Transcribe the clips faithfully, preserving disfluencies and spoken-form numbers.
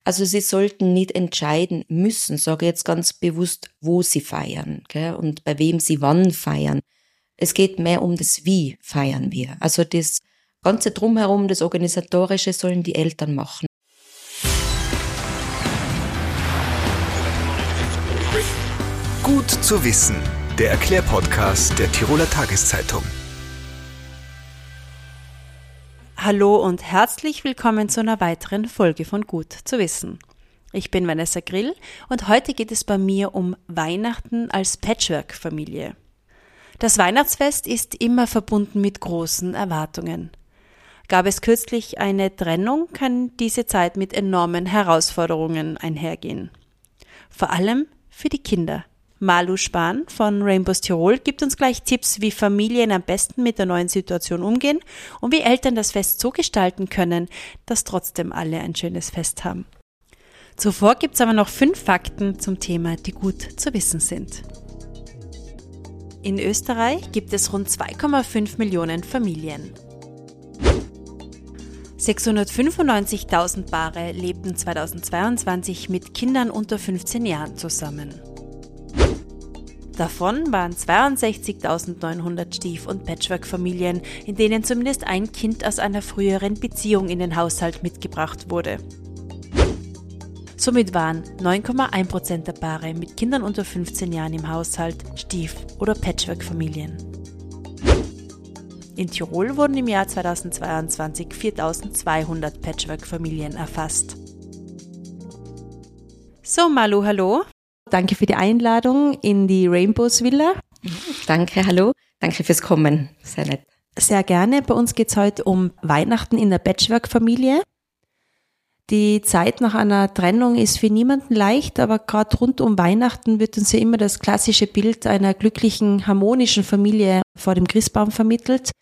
Also sie sollten nicht entscheiden müssen, sage ich jetzt ganz bewusst, wo sie feiern, gell, und bei wem sie wann feiern. Es geht mehr um das Wie feiern wir. Also das Ganze drumherum, das Organisatorische sollen die Eltern machen. Gut zu wissen, der Erklärpodcast der Tiroler Tageszeitung. Hallo und herzlich willkommen zu einer weiteren Folge von Gut zu wissen. Ich bin Vanessa Grill und heute geht es bei mir um Weihnachten als Patchwork-Familie. Das Weihnachtsfest ist immer verbunden mit großen Erwartungen. Gab es kürzlich eine Trennung, kann diese Zeit mit enormen Herausforderungen einhergehen. Vor allem für die Kinder. Malu Spahn von Rainbows Tirol gibt uns gleich Tipps, wie Familien am besten mit der neuen Situation umgehen und wie Eltern das Fest so gestalten können, dass trotzdem alle ein schönes Fest haben. Zuvor gibt es aber noch fünf Fakten zum Thema, die gut zu wissen sind. In Österreich gibt es rund zwei Komma fünf Millionen Familien. sechshundertfünfundneunzigtausend Paare lebten zweitausendzweiundzwanzig mit Kindern unter fünfzehn Jahren zusammen. Davon waren zweiundsechzigtausendneunhundert Stief- und Patchwork-Familien, in denen zumindest ein Kind aus einer früheren Beziehung in den Haushalt mitgebracht wurde. Somit waren neun Komma eins Prozent der Paare mit Kindern unter fünfzehn Jahren im Haushalt Stief- oder Patchwork-Familien. In Tirol wurden im Jahr zweitausendzweiundzwanzig viertausendzweihundert Patchwork-Familien erfasst. So, Malu, hallo. Danke für die Einladung in die Rainbows Villa. Danke, hallo. Danke fürs Kommen. Sehr nett. Sehr gerne. Bei uns geht es heute um Weihnachten in der Patchwork-Familie. Die Zeit nach einer Trennung ist für niemanden leicht, aber gerade rund um Weihnachten wird uns ja immer das klassische Bild einer glücklichen, harmonischen Familie vor dem Christbaum vermittelt.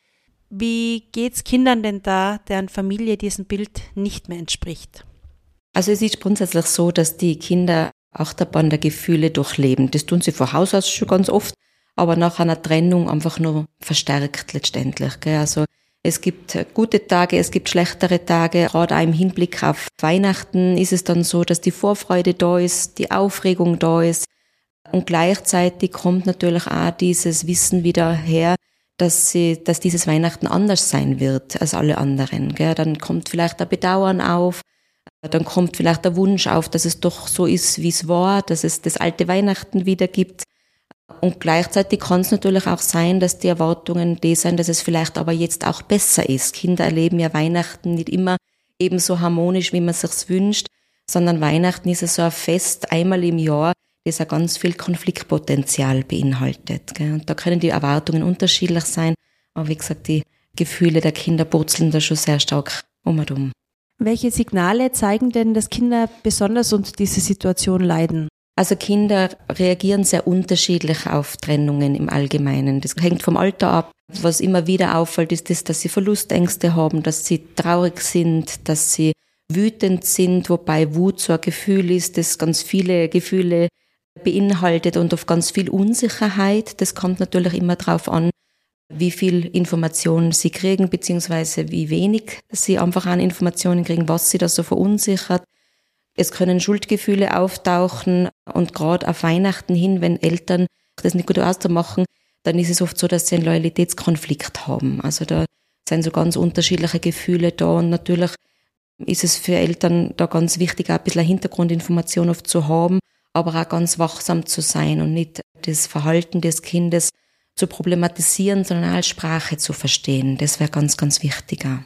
Wie geht's Kindern denn da, deren Familie diesem Bild nicht mehr entspricht? Also es ist grundsätzlich so, dass die Kinder Achterbahn der Gefühle durchleben. Das tun sie von Haus aus schon ganz oft, aber nach einer Trennung einfach nur verstärkt letztendlich. Gell? Also es gibt gute Tage, es gibt schlechtere Tage. Gerade auch im Hinblick auf Weihnachten ist es dann so, dass die Vorfreude da ist, die Aufregung da ist. Und gleichzeitig kommt natürlich auch dieses Wissen wieder her, dass sie, dass dieses Weihnachten anders sein wird als alle anderen. Gell? Dann kommt vielleicht ein Bedauern auf. Dann kommt vielleicht der Wunsch auf, dass es doch so ist, wie es war, dass es das alte Weihnachten wieder gibt. Und gleichzeitig kann es natürlich auch sein, dass die Erwartungen die sind, dass es vielleicht aber jetzt auch besser ist. Kinder erleben ja Weihnachten nicht immer ebenso harmonisch, wie man sich's wünscht, sondern Weihnachten ist ja so ein Fest einmal im Jahr, das ja ganz viel Konfliktpotenzial beinhaltet. Und da können die Erwartungen unterschiedlich sein, aber wie gesagt, die Gefühle der Kinder purzeln da schon sehr stark um und um. Welche Signale zeigen denn, dass Kinder besonders unter dieser Situation leiden? Also Kinder reagieren sehr unterschiedlich auf Trennungen im Allgemeinen. Das hängt vom Alter ab. Was immer wieder auffällt, ist das, dass sie Verlustängste haben, dass sie traurig sind, dass sie wütend sind, wobei Wut so ein Gefühl ist, das ganz viele Gefühle beinhaltet und auf ganz viel Unsicherheit. Das kommt natürlich immer drauf an, wie viel Informationen sie kriegen, beziehungsweise wie wenig sie einfach an Informationen kriegen, was sie da so verunsichert. Es können Schuldgefühle auftauchen und gerade auf Weihnachten hin, wenn Eltern das nicht gut ausmachen, dann ist es oft so, dass sie einen Loyalitätskonflikt haben. Also da sind so ganz unterschiedliche Gefühle da und natürlich ist es für Eltern da ganz wichtig, auch ein bisschen Hintergrundinformation oft zu haben, aber auch ganz wachsam zu sein und nicht das Verhalten des Kindes zu problematisieren, sondern als Sprache zu verstehen. Das wäre ganz, ganz wichtig auch.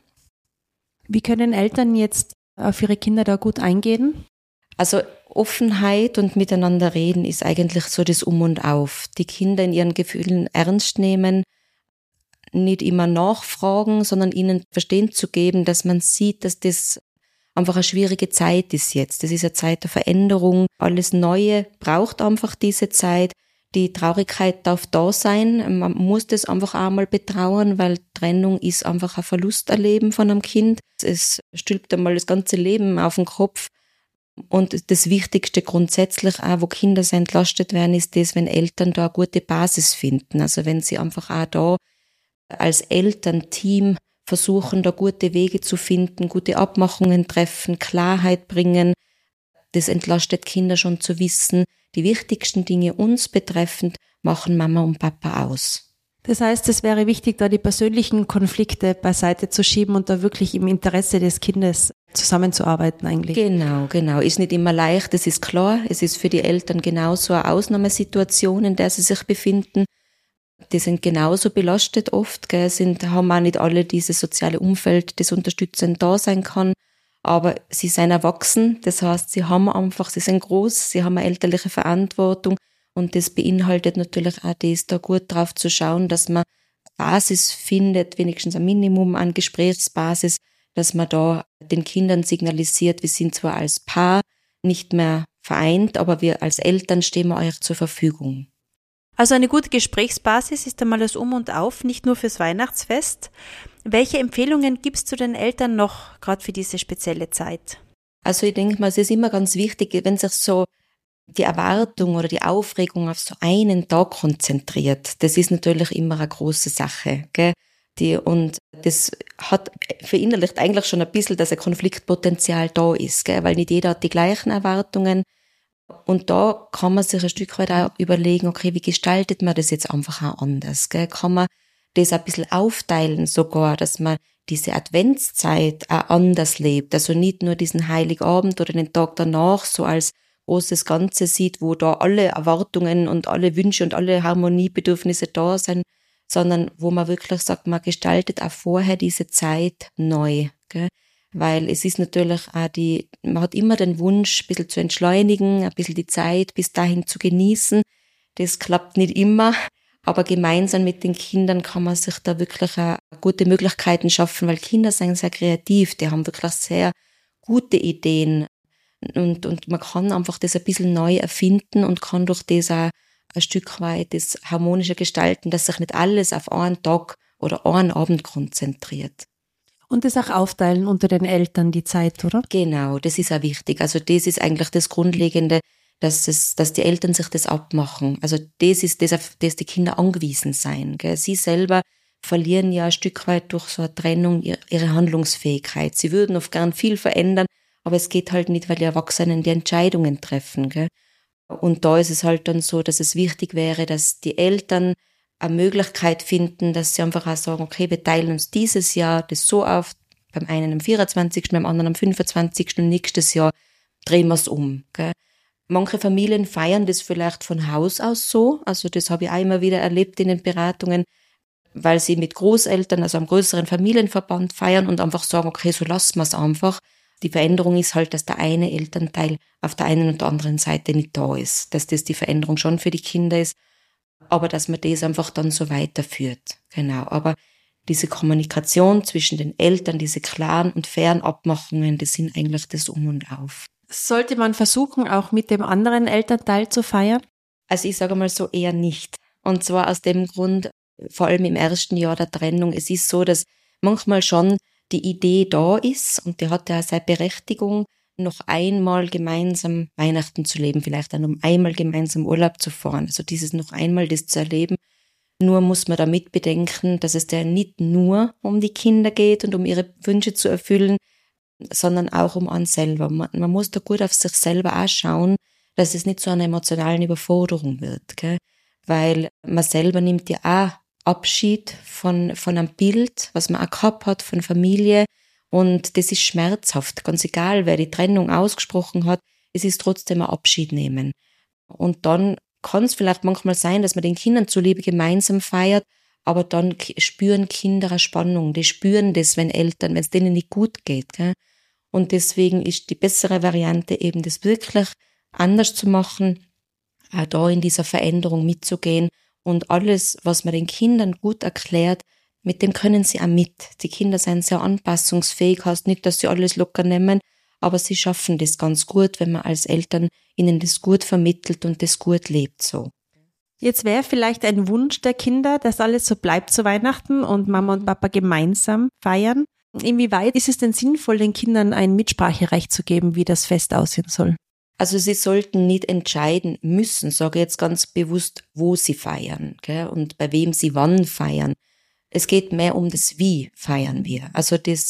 Wie können Eltern jetzt auf ihre Kinder da gut eingehen? Also Offenheit und miteinander reden ist eigentlich so das Um und Auf. Die Kinder in ihren Gefühlen ernst nehmen, nicht immer nachfragen, sondern ihnen verstehen zu geben, dass man sieht, dass das einfach eine schwierige Zeit ist jetzt. Das ist eine Zeit der Veränderung. Alles Neue braucht einfach diese Zeit. Die Traurigkeit darf da sein. Man muss das einfach auch mal betrauern, weil Trennung ist einfach ein Verlusterleben von einem Kind. Es stülpt einmal das ganze Leben auf den Kopf. Und das Wichtigste grundsätzlich auch, wo Kinder so entlastet werden, ist das, wenn Eltern da eine gute Basis finden. Also wenn sie einfach auch da als Elternteam versuchen, da gute Wege zu finden, gute Abmachungen treffen, Klarheit bringen, Das entlastet Kinder schon zu wissen, die wichtigsten Dinge uns betreffend machen Mama und Papa aus. Das heißt, es wäre wichtig, da die persönlichen Konflikte beiseite zu schieben und da wirklich im Interesse des Kindes zusammenzuarbeiten eigentlich. Genau, genau. Ist nicht immer leicht, das ist klar. Es ist für die Eltern genauso eine Ausnahmesituation, in der sie sich befinden. Die sind genauso belastet oft, gell, sind, haben auch nicht alle dieses soziale Umfeld, das unterstützend da sein kann. Aber sie sind erwachsen, das heißt, sie haben einfach, sie sind groß, sie haben eine elterliche Verantwortung. Und das beinhaltet natürlich auch das, da gut drauf zu schauen, dass man Basis findet, wenigstens ein Minimum an Gesprächsbasis, dass man da den Kindern signalisiert, wir sind zwar als Paar nicht mehr vereint, aber wir als Eltern stehen wir euch zur Verfügung. Also eine gute Gesprächsbasis ist einmal das Um und Auf, nicht nur fürs Weihnachtsfest. Welche Empfehlungen gibst du den Eltern noch, gerade für diese spezielle Zeit? Also ich denke mal, es ist immer ganz wichtig, wenn sich so die Erwartung oder die Aufregung auf so einen Tag konzentriert, das ist natürlich immer eine große Sache, gell? Die, und das hat verinnerlicht eigentlich schon ein bisschen, dass ein Konfliktpotenzial da ist, gell? Weil nicht jeder hat die gleichen Erwartungen. Und da kann man sich ein Stück weit auch überlegen, okay, wie gestaltet man das jetzt einfach auch anders, gell? Kann man das ein bisschen aufteilen sogar, dass man diese Adventszeit auch anders lebt, also nicht nur diesen Heiligabend oder den Tag danach so als großes Ganze sieht, wo da alle Erwartungen und alle Wünsche und alle Harmoniebedürfnisse da sind, sondern wo man wirklich sagt, man gestaltet auch vorher diese Zeit neu, gell? Weil es ist natürlich auch die, man hat immer den Wunsch, ein bisschen zu entschleunigen, ein bisschen die Zeit bis dahin zu genießen. Das klappt nicht immer, aber gemeinsam mit den Kindern kann man sich da wirklich auch gute Möglichkeiten schaffen, weil Kinder sind sehr kreativ, die haben wirklich sehr gute Ideen. Und, und man kann einfach das ein bisschen neu erfinden und kann durch das auch ein Stück weit das harmonische gestalten, dass sich nicht alles auf einen Tag oder einen Abend konzentriert. Und das auch aufteilen unter den Eltern, die Zeit, oder? Genau, das ist auch wichtig. Also das ist eigentlich das Grundlegende, dass es, dass die Eltern sich das abmachen. Also das ist das, auf das die Kinder angewiesen sein, gell? Sie selber verlieren ja ein Stück weit durch so eine Trennung ihre Handlungsfähigkeit. Sie würden oft gern viel verändern, aber es geht halt nicht, weil die Erwachsenen die Entscheidungen treffen, gell? Und da ist es halt dann so, dass es wichtig wäre, dass die Eltern eine Möglichkeit finden, dass sie einfach auch sagen, okay, wir teilen uns dieses Jahr das so auf, beim einen am vierundzwanzigsten, beim anderen am fünfundzwanzigsten und nächstes Jahr drehen wir es um, gell? Manche Familien feiern das vielleicht von Haus aus so, also das habe ich auch immer wieder erlebt in den Beratungen, weil sie mit Großeltern, also einem größeren Familienverband feiern und einfach sagen, okay, so lassen wir es einfach. Die Veränderung ist halt, dass der eine Elternteil auf der einen und der anderen Seite nicht da ist, dass das die Veränderung schon für die Kinder ist, aber dass man das einfach dann so weiterführt. Genau, aber diese Kommunikation zwischen den Eltern, diese klaren und fairen Abmachungen, das sind eigentlich das Um und Auf. Sollte man versuchen, auch mit dem anderen Elternteil zu feiern? Also ich sage mal so eher nicht. Und zwar aus dem Grund, vor allem im ersten Jahr der Trennung, es ist so, dass manchmal schon die Idee da ist und die hat ja seine Berechtigung, noch einmal gemeinsam Weihnachten zu leben, vielleicht dann um einmal gemeinsam Urlaub zu fahren. Also dieses noch einmal das zu erleben. Nur muss man damit bedenken, dass es ja nicht nur um die Kinder geht und um ihre Wünsche zu erfüllen, sondern auch um einen selber. Man, man muss da gut auf sich selber auch schauen, dass es nicht so eine emotionale Überforderung wird, gell? Weil man selber nimmt ja auch Abschied von, von einem Bild, was man auch gehabt hat, von Familie. Und das ist schmerzhaft, ganz egal, wer die Trennung ausgesprochen hat, es ist trotzdem ein Abschied nehmen. Und dann kann es vielleicht manchmal sein, dass man den Kindern zuliebe gemeinsam feiert, aber dann spüren Kinder eine Spannung, die spüren das, wenn Eltern, wenn es denen nicht gut geht, gell? Und deswegen ist die bessere Variante eben, das wirklich anders zu machen, auch da in dieser Veränderung mitzugehen und alles, was man den Kindern gut erklärt, mit dem können sie auch mit. Die Kinder sind sehr anpassungsfähig, heißt nicht, dass sie alles locker nehmen, aber sie schaffen das ganz gut, wenn man als Eltern ihnen das gut vermittelt und das gut lebt so. Jetzt wäre vielleicht ein Wunsch der Kinder, dass alles so bleibt zu Weihnachten und Mama und Papa gemeinsam feiern. Inwieweit ist es denn sinnvoll, den Kindern ein Mitspracherecht zu geben, wie das Fest aussehen soll? Also sie sollten nicht entscheiden müssen, sage ich jetzt ganz bewusst, wo sie feiern, gell, und bei wem sie wann feiern. Es geht mehr um das Wie feiern wir. Also das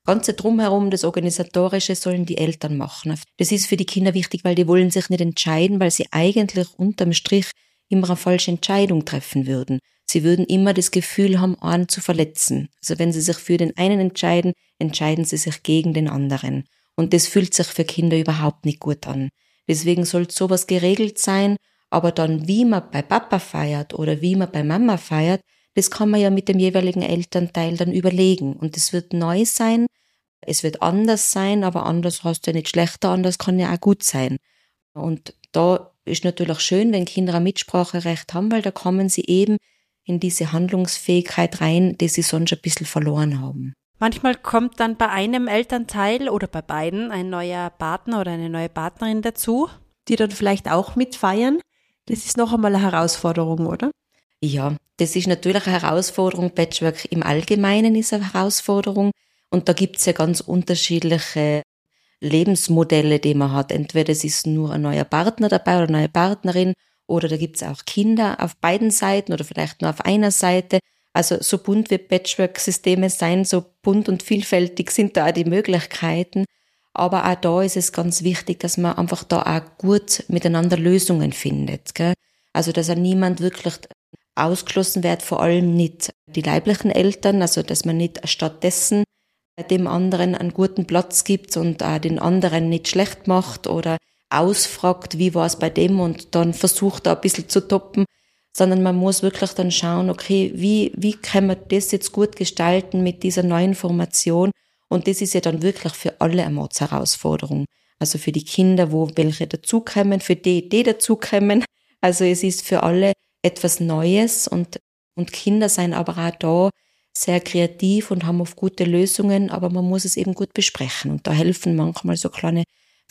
ganze Drumherum, das Organisatorische sollen die Eltern machen. Das ist für die Kinder wichtig, weil die wollen sich nicht entscheiden, weil sie eigentlich unterm Strich immer eine falsche Entscheidung treffen würden. Sie würden immer das Gefühl haben, einen zu verletzen. Also wenn sie sich für den einen entscheiden, entscheiden sie sich gegen den anderen. Und das fühlt sich für Kinder überhaupt nicht gut an. Deswegen soll sowas geregelt sein, aber dann, wie man bei Papa feiert oder wie man bei Mama feiert, das kann man ja mit dem jeweiligen Elternteil dann überlegen. Und es wird neu sein, es wird anders sein, aber anders hast du ja nicht schlechter, anders kann ja auch gut sein. Und da ist natürlich schön, wenn Kinder ein Mitspracherecht haben, weil da kommen sie eben in diese Handlungsfähigkeit rein, die sie sonst ein bisschen verloren haben. Manchmal kommt dann bei einem Elternteil oder bei beiden ein neuer Partner oder eine neue Partnerin dazu, die dann vielleicht auch mitfeiern. Das ist noch einmal eine Herausforderung, oder? Ja, das ist natürlich eine Herausforderung. Patchwork im Allgemeinen ist eine Herausforderung. Und da gibt's ja ganz unterschiedliche Lebensmodelle, die man hat. Entweder es ist nur ein neuer Partner dabei oder eine neue Partnerin, oder da gibt's auch Kinder auf beiden Seiten oder vielleicht nur auf einer Seite. Also so bunt wie Patchwork-Systeme sein, so bunt und vielfältig sind da auch die Möglichkeiten. Aber auch da ist es ganz wichtig, dass man einfach da auch gut miteinander Lösungen findet, gell? Also dass auch niemand wirklich ausgeschlossen wird, vor allem nicht die leiblichen Eltern, also dass man nicht stattdessen dem anderen einen guten Platz gibt und auch den anderen nicht schlecht macht oder ausfragt, wie war es bei dem und dann versucht da ein bisschen zu toppen, sondern man muss wirklich dann schauen, okay, wie, wie können wir das jetzt gut gestalten mit dieser neuen Formation? Und das ist ja dann wirklich für alle eine Herausforderung. Also für die Kinder, wo welche dazukommen, für die, die dazukommen. Also es ist für alle etwas Neues und, und Kinder sind aber auch da sehr kreativ und haben oft gute Lösungen, aber man muss es eben gut besprechen. Und da helfen manchmal so kleine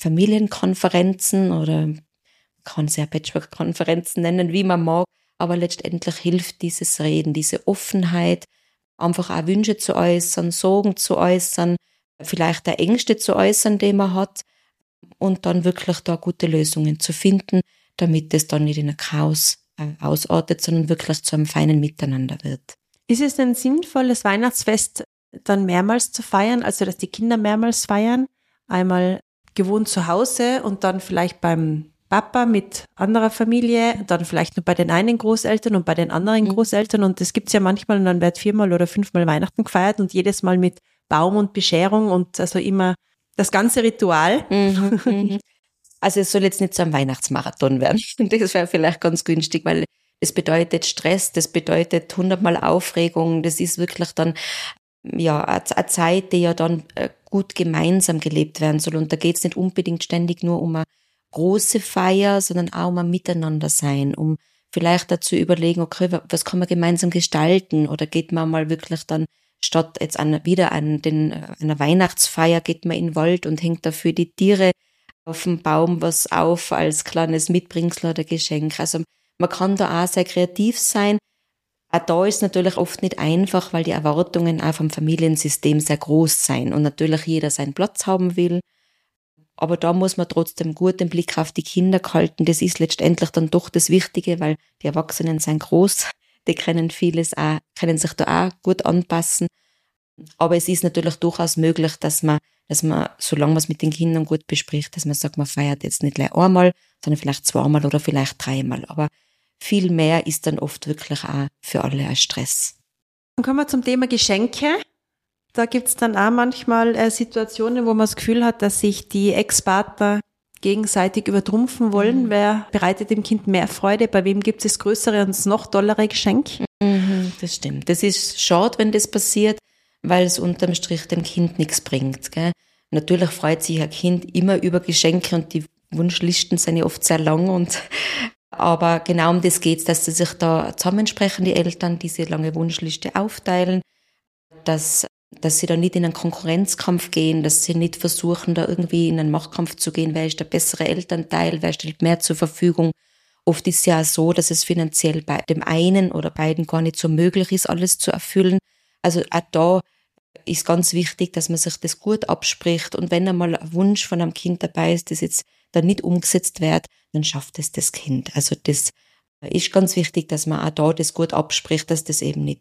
Familienkonferenzen oder man kann es ja Patchwork-Konferenzen nennen, wie man mag. Aber letztendlich hilft dieses Reden, diese Offenheit, einfach auch Wünsche zu äußern, Sorgen zu äußern, vielleicht auch Ängste zu äußern, die man hat und dann wirklich da gute Lösungen zu finden, damit es dann nicht in ein Chaos äh, ausartet, sondern wirklich zu einem feinen Miteinander wird. Ist es denn sinnvoll, das Weihnachtsfest dann mehrmals zu feiern, also dass die Kinder mehrmals feiern? Einmal gewohnt zu Hause und dann vielleicht beim Papa mit anderer Familie, dann vielleicht nur bei den einen Großeltern und bei den anderen Großeltern. Und das gibt's ja manchmal und dann wird viermal oder fünfmal Weihnachten gefeiert und jedes Mal mit Baum und Bescherung und also immer das ganze Ritual. Mhm, also es soll jetzt nicht so ein Weihnachtsmarathon werden. Das wäre vielleicht ganz günstig, weil das bedeutet Stress, das bedeutet hundertmal Aufregung. Das ist wirklich dann ja eine Zeit, die ja dann gut gemeinsam gelebt werden soll. Und da geht's nicht unbedingt ständig nur um eine große Feier, sondern auch um ein Miteinander sein, um vielleicht dazu überlegen, okay, was kann man gemeinsam gestalten oder geht man mal wirklich dann statt jetzt an, wieder an den, einer Weihnachtsfeier geht man in den Wald und hängt dafür die Tiere auf dem Baum was auf als kleines Mitbringsel oder Geschenk. Also man kann da auch sehr kreativ sein. Auch da ist es natürlich oft nicht einfach, weil die Erwartungen auch vom Familiensystem sehr groß sein und natürlich jeder seinen Platz haben will. Aber da muss man trotzdem gut den Blick auf die Kinder halten. Das ist letztendlich dann doch das Wichtige, weil die Erwachsenen sind groß, die können vieles auch, können sich da auch gut anpassen. Aber es ist natürlich durchaus möglich, dass man, dass man, solange man es mit den Kindern gut bespricht, dass man sagt, man feiert jetzt nicht gleich einmal, sondern vielleicht zweimal oder vielleicht dreimal. Aber viel mehr ist dann oft wirklich auch für alle ein Stress. Dann kommen wir zum Thema Geschenke. Da gibt's dann auch manchmal äh, Situationen, wo man das Gefühl hat, dass sich die Ex-Partner gegenseitig übertrumpfen wollen. Mhm. Wer bereitet dem Kind mehr Freude? Bei wem gibt es das größere und das noch tollere Geschenk? Mhm, das stimmt. Das ist schade, wenn das passiert, weil es unterm Strich dem Kind nichts bringt. Gell? Natürlich freut sich ein Kind immer über Geschenke und die Wunschlisten sind ja oft sehr lang. Und aber genau um das geht's, dass sie sich da zusammensprechen, die Eltern, diese lange Wunschliste aufteilen, dass dass sie da nicht in einen Konkurrenzkampf gehen, dass sie nicht versuchen, da irgendwie in einen Machtkampf zu gehen, wer ist der bessere Elternteil, wer stellt mehr zur Verfügung. Oft ist es ja so, dass es finanziell bei dem einen oder beiden gar nicht so möglich ist, alles zu erfüllen. Also auch da ist ganz wichtig, dass man sich das gut abspricht und wenn einmal ein Wunsch von einem Kind dabei ist, das jetzt da nicht umgesetzt wird, dann schafft es das Kind. Also das ist ganz wichtig, dass man auch da das gut abspricht, dass das eben nicht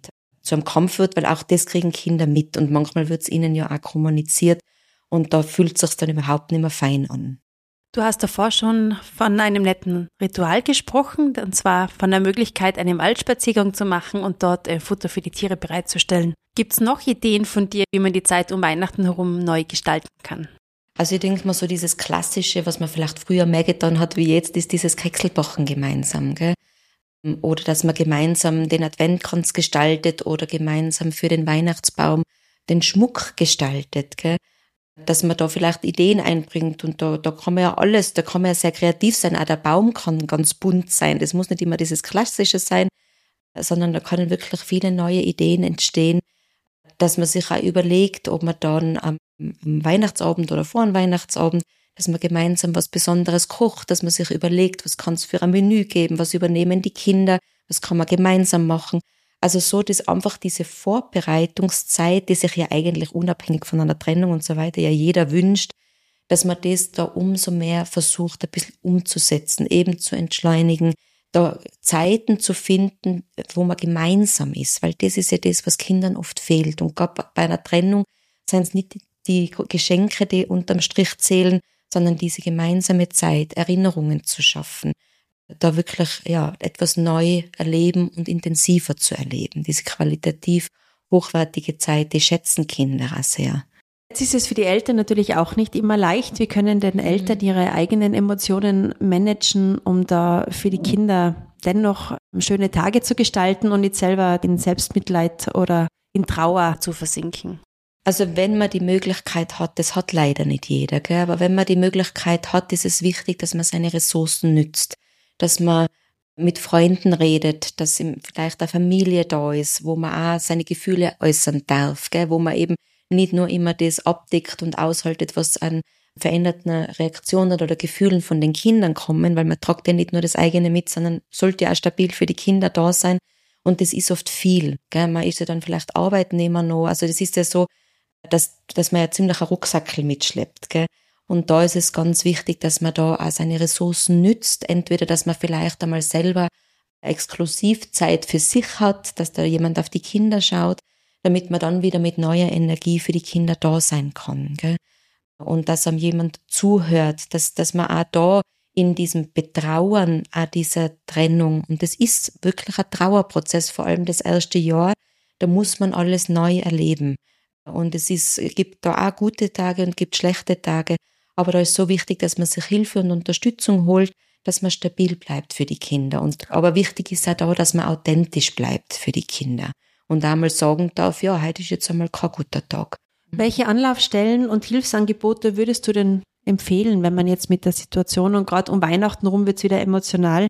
zu einem Kampf wird, weil auch das kriegen Kinder mit und manchmal wird es ihnen ja auch kommuniziert und da fühlt es sich dann überhaupt nicht mehr fein an. Du hast davor schon von einem netten Ritual gesprochen, und zwar von der Möglichkeit, einen Waldspaziergang zu machen und dort Futter für die Tiere bereitzustellen. Gibt es noch Ideen von dir, wie man die Zeit um Weihnachten herum neu gestalten kann? Also ich denke mal so dieses Klassische, was man vielleicht früher mehr getan hat wie jetzt, ist dieses Kekselbacken gemeinsam, gell? Oder dass man gemeinsam den Adventkranz gestaltet oder gemeinsam für den Weihnachtsbaum den Schmuck gestaltet, gell? Dass man da vielleicht Ideen einbringt und da, da kann man ja alles, da kann man ja sehr kreativ sein, auch der Baum kann ganz bunt sein, das muss nicht immer dieses Klassische sein, sondern da können wirklich viele neue Ideen entstehen, dass man sich auch überlegt, ob man dann am, am Weihnachtsabend oder vor dem Weihnachtsabend, dass man gemeinsam was Besonderes kocht, dass man sich überlegt, was kann es für ein Menü geben, was übernehmen die Kinder, was kann man gemeinsam machen. Also so, dass einfach diese Vorbereitungszeit, die sich ja eigentlich unabhängig von einer Trennung und so weiter ja jeder wünscht, dass man das da umso mehr versucht, ein bisschen umzusetzen, eben zu entschleunigen, da Zeiten zu finden, wo man gemeinsam ist, weil das ist ja das, was Kindern oft fehlt. Und gerade bei einer Trennung sind es nicht die Geschenke, die unterm Strich zählen, sondern diese gemeinsame Zeit, Erinnerungen zu schaffen, da wirklich ja etwas neu erleben und intensiver zu erleben. Diese qualitativ hochwertige Zeit, die schätzen Kinder auch sehr. Jetzt ist es für die Eltern natürlich auch nicht immer leicht. Wie können denn Eltern ihre eigenen Emotionen managen, um da für die Kinder dennoch schöne Tage zu gestalten und nicht selber in Selbstmitleid oder in Trauer zu versinken? Also wenn man die Möglichkeit hat, das hat leider nicht jeder, gell? Aber wenn man die Möglichkeit hat, ist es wichtig, dass man seine Ressourcen nützt, dass man mit Freunden redet, dass vielleicht eine Familie da ist, wo man auch seine Gefühle äußern darf, gell? Wo man eben nicht nur immer das abdeckt und aushaltet, was an veränderten Reaktionen oder Gefühlen von den Kindern kommen, weil man tragt ja nicht nur das eigene mit, sondern sollte ja auch stabil für die Kinder da sein. Und das ist oft viel, gell? Man ist ja dann vielleicht Arbeitnehmer noch, also das ist ja so, dass, dass man ja ziemlich einen Rucksackel mitschleppt, gell? Und da ist es ganz wichtig, dass man da auch seine Ressourcen nützt. Entweder, dass man vielleicht einmal selber Exklusivzeit für sich hat, dass da jemand auf die Kinder schaut, damit man dann wieder mit neuer Energie für die Kinder da sein kann, gell? Und dass einem jemand zuhört, dass, dass man auch da in diesem Betrauern auch dieser Trennung, und das ist wirklich ein Trauerprozess, vor allem das erste Jahr, da muss man alles neu erleben. Und es ist, es gibt da auch gute Tage und gibt schlechte Tage. Aber da ist so wichtig, dass man sich Hilfe und Unterstützung holt, dass man stabil bleibt für die Kinder. Und, aber wichtig ist auch da, dass man authentisch bleibt für die Kinder. Und einmal sagen darf, ja, heute ist jetzt einmal kein guter Tag. Welche Anlaufstellen und Hilfsangebote würdest du denn empfehlen, wenn man jetzt mit der Situation, und gerade um Weihnachten rum wird es wieder emotional,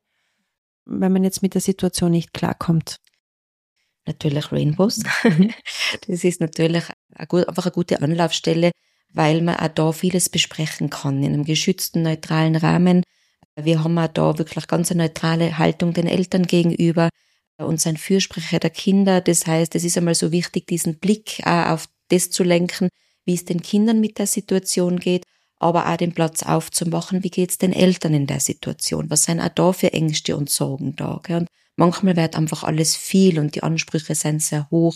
wenn man jetzt mit der Situation nicht klarkommt? Natürlich Rainbows. Das ist natürlich einfach eine gute Anlaufstelle, weil man auch da vieles besprechen kann, in einem geschützten, neutralen Rahmen. Wir haben auch da wirklich ganz eine neutrale Haltung den Eltern gegenüber und sein Fürsprecher der Kinder. Das heißt, es ist einmal so wichtig, diesen Blick auch auf das zu lenken, wie es den Kindern mit der Situation geht, aber auch den Platz aufzumachen, wie geht es den Eltern in der Situation, was sind auch da für Ängste und Sorgen da. Und manchmal wird einfach alles viel und die Ansprüche sind sehr hoch.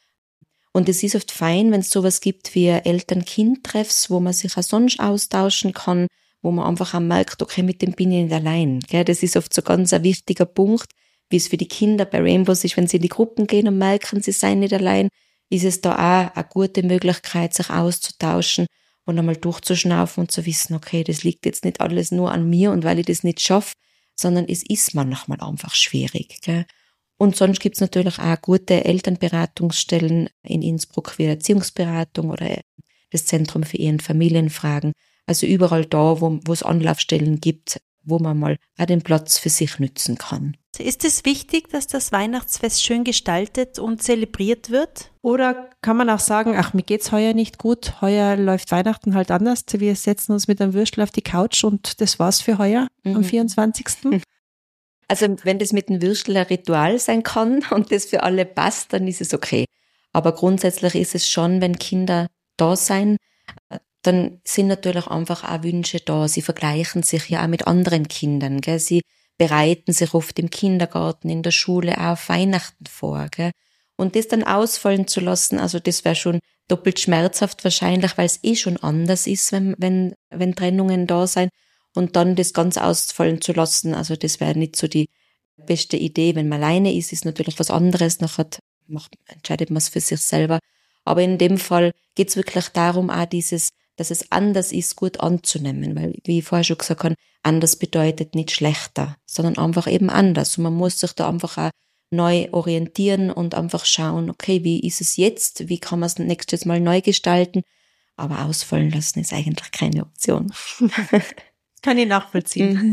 Und es ist oft fein, wenn es sowas gibt wie Eltern-Kind-Treffs, wo man sich auch sonst austauschen kann, wo man einfach auch merkt, okay, mit dem bin ich nicht allein. Das ist oft so ganz ein wichtiger Punkt, wie es für die Kinder bei Rainbows ist, wenn sie in die Gruppen gehen und merken, sie seien nicht allein, ist es da auch eine gute Möglichkeit, sich auszutauschen und einmal durchzuschnaufen und zu wissen, okay, das liegt jetzt nicht alles nur an mir und weil ich das nicht schaffe, sondern es ist manchmal einfach schwierig, gell? Und sonst gibt's natürlich auch gute Elternberatungsstellen in Innsbruck wie Erziehungsberatung oder das Zentrum für Ehe- und Familienfragen. Also überall da, wo, wo es Anlaufstellen gibt, wo man mal auch den Platz für sich nützen kann. Ist es wichtig, dass das Weihnachtsfest schön gestaltet und zelebriert wird? Oder kann man auch sagen, ach, mir geht's heuer nicht gut, heuer läuft Weihnachten halt anders, wir setzen uns mit einem Würstel auf die Couch und das war's für heuer mhm. am vierundzwanzigsten Also wenn das mit dem Würstel ein Ritual sein kann und das für alle passt, dann ist es okay. Aber grundsätzlich ist es schon, wenn Kinder da sein, dann sind natürlich einfach auch Wünsche da. Sie vergleichen sich ja auch mit anderen Kindern, gell? Sie bereiten sich oft im Kindergarten, in der Schule auch auf Weihnachten vor, gell? Und das dann ausfallen zu lassen, also das wäre schon doppelt schmerzhaft wahrscheinlich, weil es eh schon anders ist, wenn, wenn, wenn Trennungen da sind. Und dann das ganz ausfallen zu lassen, also das wäre nicht so die beste Idee. Wenn man alleine ist, ist natürlich was anderes, nachher macht, entscheidet man es für sich selber. Aber in dem Fall geht es wirklich darum, auch dieses, dass es anders ist, gut anzunehmen. Weil, wie ich vorher schon gesagt habe, anders bedeutet nicht schlechter, sondern einfach eben anders. Und man muss sich da einfach auch neu orientieren und einfach schauen, okay, wie ist es jetzt? Wie kann man es nächstes Mal neu gestalten? Aber ausfallen lassen ist eigentlich keine Option. Kann ich nachvollziehen.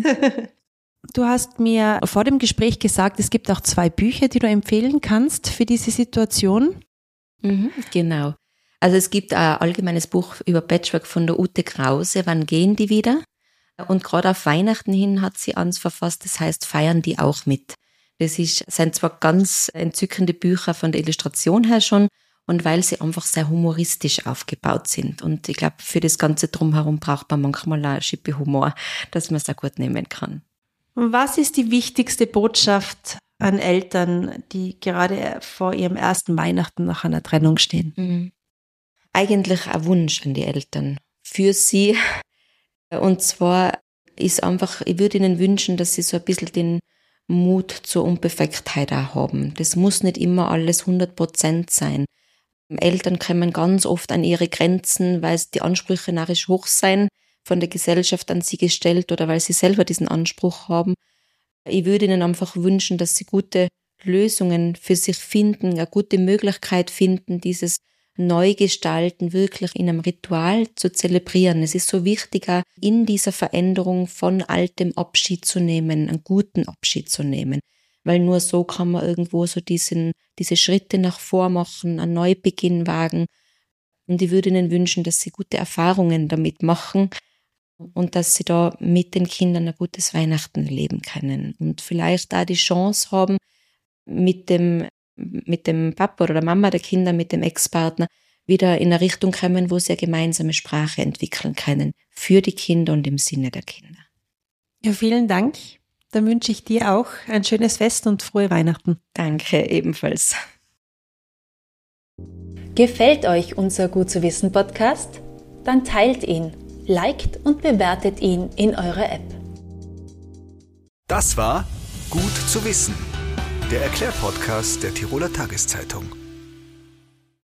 Du hast mir vor dem Gespräch gesagt, es gibt auch zwei Bücher, die du empfehlen kannst für diese Situation. Mhm, genau. Also es gibt ein allgemeines Buch über Patchwork von der Ute Krause, Wann gehen die wieder? Und gerade auf Weihnachten hin hat sie eins verfasst, das heißt, feiern die auch mit. Das ist, sind zwar ganz entzückende Bücher von der Illustration her schon, und weil sie einfach sehr humoristisch aufgebaut sind. Und ich glaube, für das Ganze Drumherum braucht man manchmal eine Schippe Humor, dass man es auch gut nehmen kann. Was ist die wichtigste Botschaft an Eltern, die gerade vor ihrem ersten Weihnachten nach einer Trennung stehen? Mhm. Eigentlich ein Wunsch an die Eltern für sie. Und zwar ist einfach, ich würde ihnen wünschen, dass sie so ein bisschen den Mut zur Unperfektheit auch haben. Das muss nicht immer alles hundert Prozent sein. Eltern kommen ganz oft an ihre Grenzen, weil die Ansprüche narrisch hoch sein, von der Gesellschaft an sie gestellt oder weil sie selber diesen Anspruch haben. Ich würde ihnen einfach wünschen, dass sie gute Lösungen für sich finden, eine gute Möglichkeit finden, dieses Neugestalten wirklich in einem Ritual zu zelebrieren. Es ist so wichtig, auch in dieser Veränderung von Altem Abschied zu nehmen, einen guten Abschied zu nehmen. Weil nur so kann man irgendwo so diesen, diese Schritte nach vor machen, einen Neubeginn wagen. Und ich würde ihnen wünschen, dass sie gute Erfahrungen damit machen und dass sie da mit den Kindern ein gutes Weihnachten erleben können. Und vielleicht auch die Chance haben, mit dem mit dem Papa oder der Mama der Kinder, mit dem Ex-Partner wieder in eine Richtung kommen, wo sie eine gemeinsame Sprache entwickeln können. Für die Kinder und im Sinne der Kinder. Ja, vielen Dank. Dann wünsche ich dir auch ein schönes Fest und frohe Weihnachten. Danke, ebenfalls. Gefällt euch unser Gut zu wissen Podcast? Dann teilt ihn, liked und bewertet ihn in eurer App. Das war Gut zu wissen, der Erklärpodcast der Tiroler Tageszeitung.